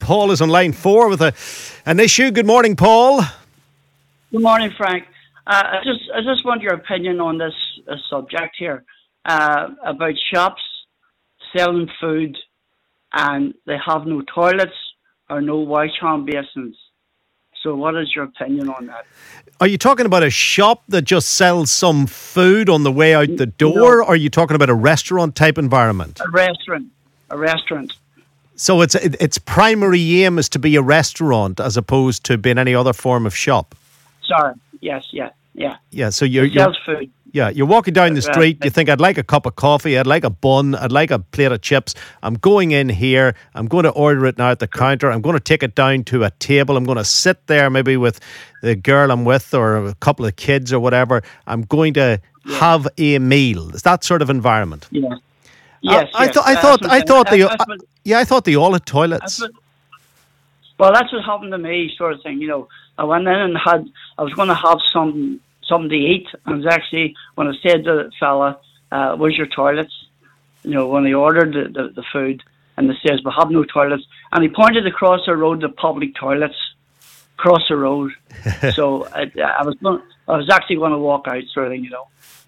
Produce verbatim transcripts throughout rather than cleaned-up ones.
Paul is on line four with a, an issue. Good morning, Paul. Good morning, Frank. Uh, I just I just want your opinion on this uh, subject here uh, about shops selling food and they have no toilets or no wash-hand basins. So what is your opinion on that? Are you talking about a shop that just sells some food on the way out the door, no. Or are you talking about a restaurant type environment? A restaurant. A restaurant. So its its primary aim is to be a restaurant as opposed to being any other form of shop? Sorry. Yes, yeah, yeah. Yeah, so you're... It sells food. Yeah, you're walking down the street, you think, I'd like a cup of coffee, I'd like a bun, I'd like a plate of chips. I'm going in here, I'm going to order it now at the counter, I'm going to take it down to a table, I'm going to sit there maybe with the girl I'm with or a couple of kids or whatever. I'm going to yeah. have a meal. It's that sort of environment. Yeah. Yes, I, yes. I, th- I thought, I thought they, uh, yeah, I thought they all had toilets. What, well, that's what happened to me, sort of thing. You know, I went in and had, I was going to have some. something to eat, and it was actually when I said to the fella, uh, where's your toilets? You know, when he ordered the, the, the food, and he says, we have no toilets, and he pointed across the road to public toilets, across the road. So I, I was going, I was actually going to walk out, sort of thing, you know.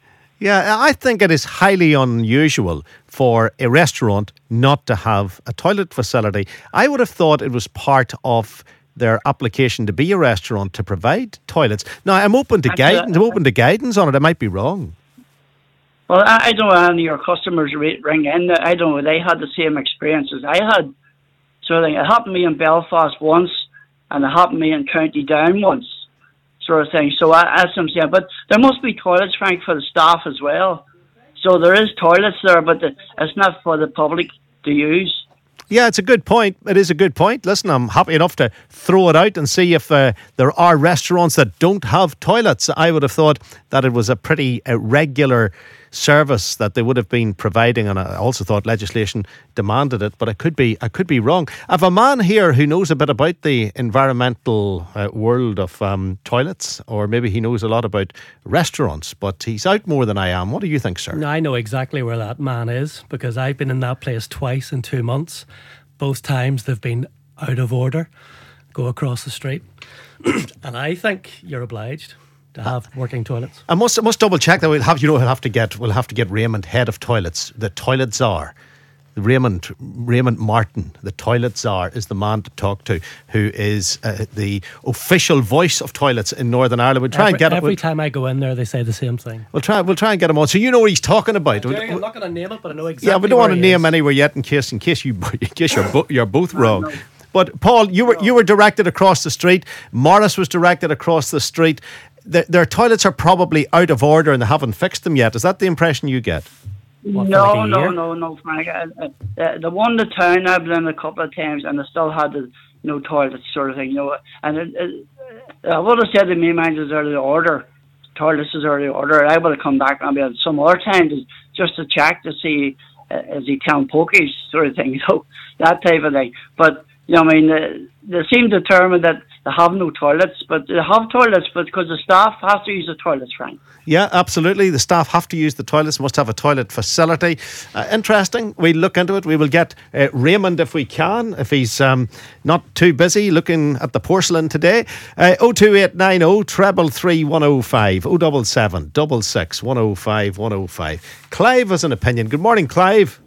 Yeah, I think it is highly unusual for a restaurant not to have a toilet facility. I would have thought it was part of their application to be a restaurant to provide toilets. Now, I'm open to guidance. I'm open to guidance on it. I might be wrong. Well, I, I don't know any of your customers ring in. I don't know. They had the same experience as I had. So it happened to me in Belfast once, and it happened to me in County Down once, sort of thing. So I, as I'm saying, but there must be toilets, Frank, for the staff as well. So there is toilets there, but the, it's not for the public to use. Yeah, it's a good point. It is a good point. Listen, I'm happy enough to throw it out and see if uh, there are restaurants that don't have toilets. I would have thought that it was a pretty uh, regular service that they would have been providing, and I also thought legislation demanded it, but I could be I could be wrong. I have a man here who knows a bit about the environmental uh, world of um, toilets, or maybe he knows a lot about restaurants, but he's out more than I am. What do you think, sir? No, I know exactly where that man is, because I've been in that place twice in two months. Both times they've been out of order. Go across the street. And I think you're obliged to have working toilets. I must I must double check that we'll have you know we'll have to get we'll have to get Raymond, head of toilets, the toilet czar. Raymond Raymond Martin, the toilet czar, is the man to talk to, who is uh, the official voice of toilets in Northern Ireland. We'll try every, and get every it. time I go in there, they say the same thing. We'll try we'll try and get him on, so you know what he's talking about. I'm, I'm not going to name it, but I know exactly. Yeah, we don't want to name is. anywhere yet, in case in case you in case you're bo- you're both wrong. But Paul, you were you were directed across the street. Morris was directed across the street. The, their toilets are probably out of order and they haven't fixed them yet. Is that the impression you get? What, no, like no, no, no, Frank. Uh, uh, the one in the town I've been in a couple of times, and they still had the you know toilets sort of thing, you know. And it, it, I would have said to me, mind is early order, toilets is early order. I would have come back and be some other time to, just to check to see uh, is he telling pokies sort of thing, you know, that type of thing. But you know, I mean, uh, they seem determined that they have no toilets, but they have toilets, but because the staff have to use the toilets, Frank. Yeah, absolutely. The staff have to use the toilets, must have a toilet facility. Uh, interesting. We'll look into it. We will get uh, Raymond if we can, if he's um, not too busy looking at the porcelain today. Uh, oh two eight nine oh, treble three one oh five, oh seven seven, six six, one oh five, one oh five. Clive has an opinion. Good morning, Clive.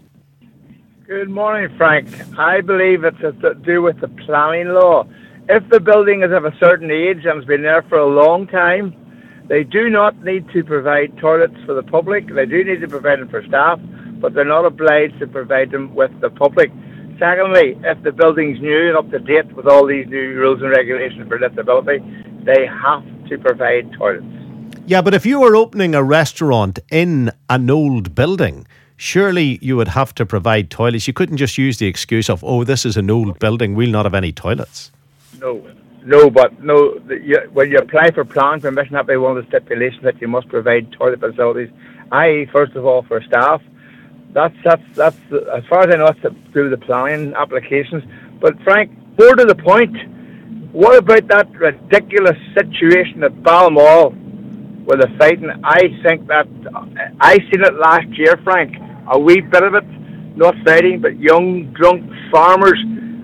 Good morning, Frank. I believe it's to do with the planning law. If the building is of a certain age and has been there for a long time, they do not need to provide toilets for the public. They do need to provide them for staff, but they're not obliged to provide them with the public. Secondly, if the building's new and up to date with all these new rules and regulations for disability, they have to provide toilets. Yeah, but if you were opening a restaurant in an old building, surely you would have to provide toilets. You couldn't just use the excuse of, oh, this is an old building, we'll not have any toilets. No, no, but no. The, you, when you apply for planning permission, that be one of the stipulations that you must provide toilet facilities, that is, first of all, for staff. That's that's that's as far as I know, that's to do the planning applications. But Frank, more to the point, what about that ridiculous situation at Balmoral with the fighting? I think that I seen it last year, Frank. A wee bit of it, not fighting, but young drunk farmers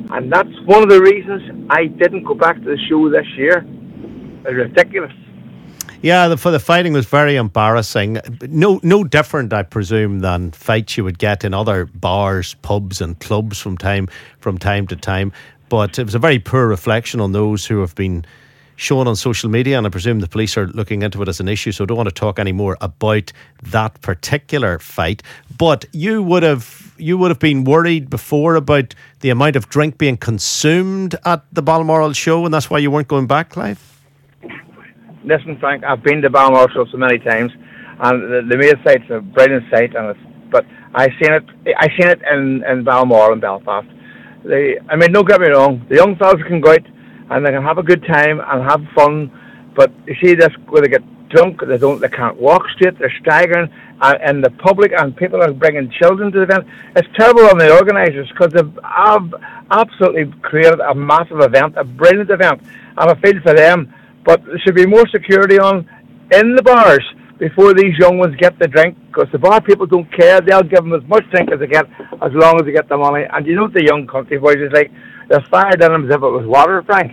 And that's one of the reasons I didn't go back to the show this year. It's ridiculous. Yeah, the, for the fighting was very embarrassing. No, no different, I presume, than fights you would get in other bars, pubs, and clubs from time from time to time. But it was a very poor reflection on those who have been shown on social media, and I presume the police are looking into it as an issue. So I don't want to talk any more about that particular fight. But you would have you would have been worried before about the amount of drink being consumed at the Balmoral show, and that's why you weren't going back, Clive? Listen, Frank, I've been to Balmoral show so many times, and the, the main site's a brilliant site, and it's, but I seen it. I seen it in in Balmoral in Belfast. They, I mean, don't get me wrong. The young fellas can go out and they can have a good time and have fun, but you see this where they get drunk, they don't, they can't walk straight, they're staggering, and, and the public and people are bringing children to the event. It's terrible on the organisers because they've ab- absolutely created a massive event, a brilliant event, and I feel for them. But there should be more security on in the bars before these young ones get the drink, because the bar people don't care. They'll give them as much drink as they get, as long as they get the money. And you know what the young country boys is like? They're fired in them as if it was water, Frank.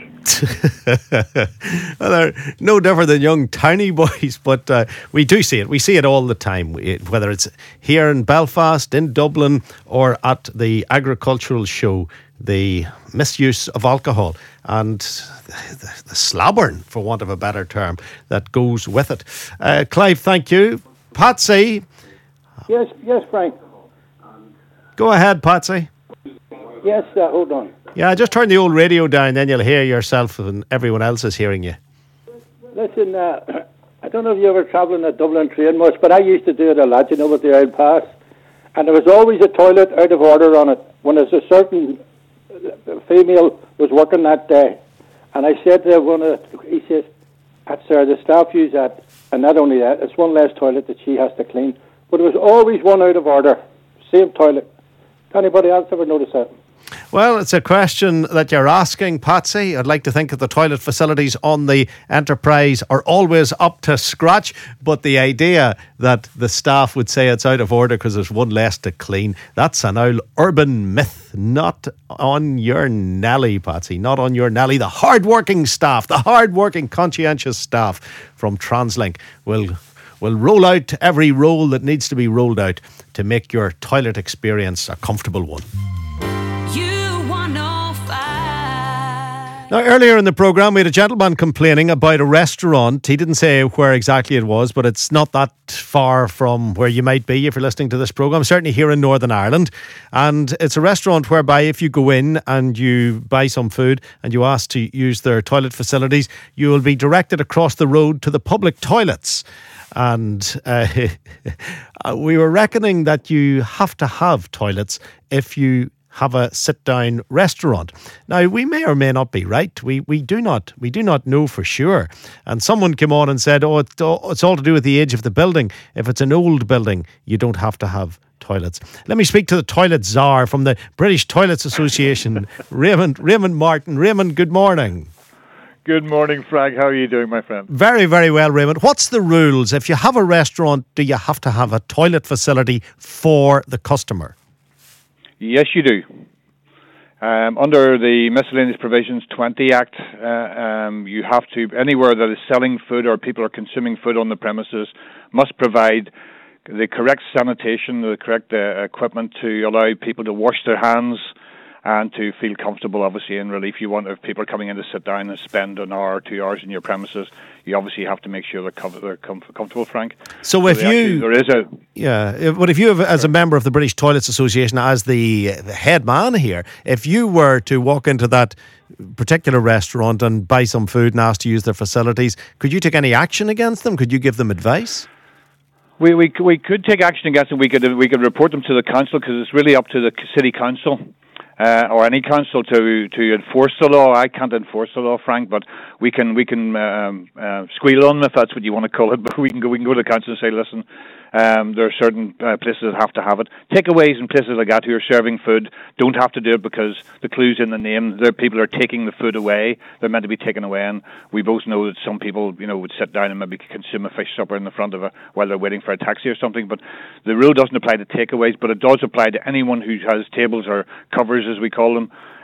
Well, they're no different than young tiny boys, but uh, we do see it. We see it all the time, it, whether it's here in Belfast, in Dublin, or at the agricultural show, the misuse of alcohol and the, the slobbering, for want of a better term, that goes with it. Uh, Clive, thank you. Patsy. Yes, yes, Frank. Go ahead, Patsy. Yes, uh, hold on. Yeah, just turn the old radio down, then you'll hear yourself and everyone else is hearing you. Listen, uh, I don't know if you ever travel in a Dublin train much, but I used to do it a lot, you know, with the Isle Pass. And there was always a toilet out of order on it when there's a certain female was working that day. And I said to one of the, he says, that's sir, the staff use that. And not only that, it's one less toilet that she has to clean. But there was always one out of order. Same toilet. Anybody else ever notice that? Well, it's a question that you're asking, Patsy. I'd like to think that the toilet facilities on the Enterprise are always up to scratch, but the idea that the staff would say it's out of order because there's one less to clean, that's an old urban myth. Not on your Nelly, Patsy, not on your Nelly. The hard-working staff, the hard-working, conscientious staff from TransLink will, will roll out every roll that needs to be rolled out to make your toilet experience a comfortable one. Now, earlier in the programme, we had a gentleman complaining about a restaurant. He didn't say where exactly it was, but it's not that far from where you might be if you're listening to this programme, certainly here in Northern Ireland. And it's a restaurant whereby if you go in and you buy some food and you ask to use their toilet facilities, you will be directed across the road to the public toilets. And uh, we were reckoning that you have to have toilets if you have a sit-down restaurant. Now, we may or may not be right. We we do not we do not know for sure. And someone came on and said, "Oh, it's all, it's all to do with the age of the building. If it's an old building, you don't have to have toilets." Let me speak to the toilet czar from the British Toilets Association, Raymond Raymond Martin. Raymond, good morning. Good morning, Frank. How are you doing, my friend? Very, very well, Raymond. What's the rules? If you have a restaurant, do you have to have a toilet facility for the customer? Yes, you do. Um, under the Miscellaneous Provisions twenty Act, uh, um, you have to, anywhere that is selling food or people are consuming food on the premises, must provide the correct sanitation, the correct uh, equipment to allow people to wash their hands and to feel comfortable, obviously, in relief. You want, if people are coming in to sit down and spend an hour or two hours in your premises, you obviously have to make sure they're, com- they're com- comfortable, Frank. So if so you... Actually, there is a... Yeah, but if you, have, as a member of the British Toilets Association, as the head man here, if you were to walk into that particular restaurant and buy some food and ask to use their facilities, could you take any action against them? Could you give them advice? We we we could take action against them. We could we could report them to the council, because it's really up to the city council. Uh, or any council to to enforce the law. I can't enforce the law, Frank, but we can we can um, uh, squeal on them, if that's what you want to call it. But we can go we can go to the council and say, listen, um, there are certain uh, places that have to have it. Takeaways and places like that who are serving food don't have to do it because the clue's in the name. Their people are taking the food away. They're meant to be taken away, and we both know that some people, you know, would sit down and maybe consume a fish supper in the front of a while they're waiting for a taxi or something. But the rule doesn't apply to takeaways, but it does apply to anyone who has tables or covers, as we call them,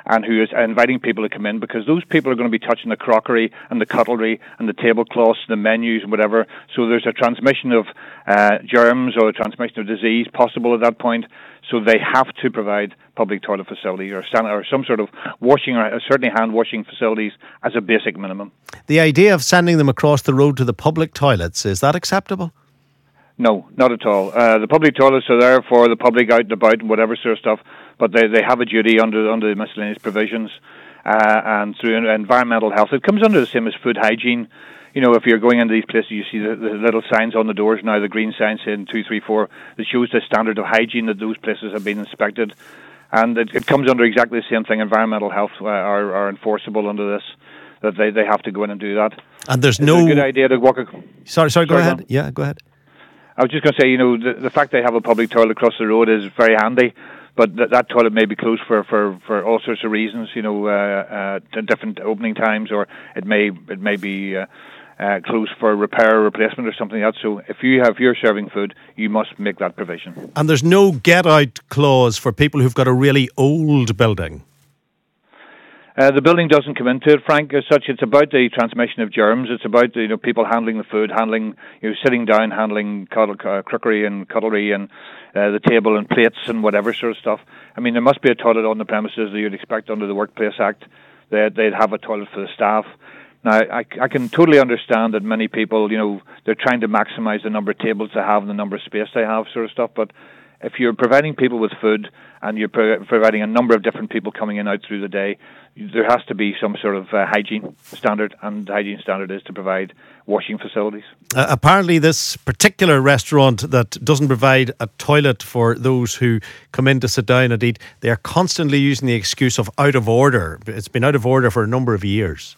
and who is inviting people to come in, because those people are going to be touching the crockery and the cutlery and the tablecloths, the menus and whatever. So there's a transmission of uh, germs or a transmission of disease possible at that point. So they have to provide public toilet facilities or, stand, or some sort of washing or certainly hand washing facilities as a basic minimum. The idea of sending them across the road to the public toilets, is that acceptable? No, not at all. Uh, the public toilets are there for the public out and about and whatever sort of stuff, but they, they have a duty under under the miscellaneous provisions uh, and through environmental health. It comes under the same as food hygiene. You know, if you're going into these places, you see the, the little signs on the doors now, the green signs saying two, three, four, that shows the standard of hygiene that those places have been inspected. And it, it comes under exactly the same thing. Environmental health uh, are, are enforceable under this, that they, they have to go in and do that. And there's it's no... a good idea to walk... A... Sorry, sorry, go sorry, ahead. man. Yeah, go ahead. I was just going to say, you know, the, the fact they have a public toilet across the road is very handy, but th- that toilet may be closed for, for, for all sorts of reasons, you know, uh, uh, different opening times, or it may it may be uh, uh, closed for repair or replacement or something like that. So if you have if you're serving food, you must make that provision. And there's no get-out clause for people who've got a really old building? Uh, the building doesn't come into it, Frank, as such. It's about the transmission of germs. It's about, you know, people handling the food, handling, you know, sitting down, handling cuddle, uh, crockery and cutlery and uh, the table and plates and whatever sort of stuff. I mean, there must be a toilet on the premises that you'd expect under the Workplace Act. They'd, they'd have a toilet for the staff. Now, I, I can totally understand that many people, you know, they're trying to maximise the number of tables they have and the number of space they have, sort of stuff, but if you're providing people with food and you're pro- providing a number of different people coming in and out through the day, there has to be some sort of uh, hygiene standard, and the hygiene standard is to provide washing facilities. Uh, apparently this particular restaurant that doesn't provide a toilet for those who come in to sit down and eat, they are constantly using the excuse of out of order. It's been out of order for a number of years.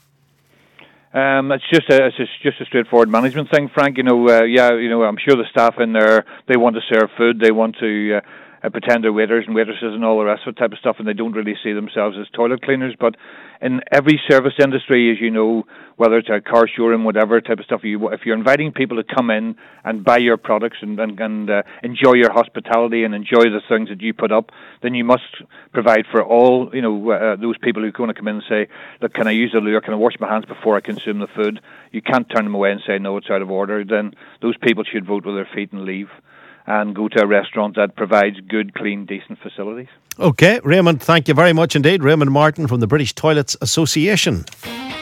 Um, it's just a it's just a straightforward management thing, Frank. You know, uh, yeah, you know, I'm sure the staff in there, they want to serve food, they want to uh, uh, pretend they're waiters and waitresses and all the rest of it type of stuff, and they don't really see themselves as toilet cleaners. But in every service industry, as you know, whether it's a car showroom, whatever type of stuff, you, if you're inviting people to come in and buy your products and, and, and uh, enjoy your hospitality and enjoy the things that you put up, then you must provide for all, you know, uh, those people who are going to come in and say, look, can I use the loo, can I wash my hands before I consume the food? You can't turn them away and say, no, it's out of order. Then those people should vote with their feet and leave and go to a restaurant that provides good, clean, decent facilities. OK, Raymond, thank you very much indeed. Raymond Martin from the British Toilets Association.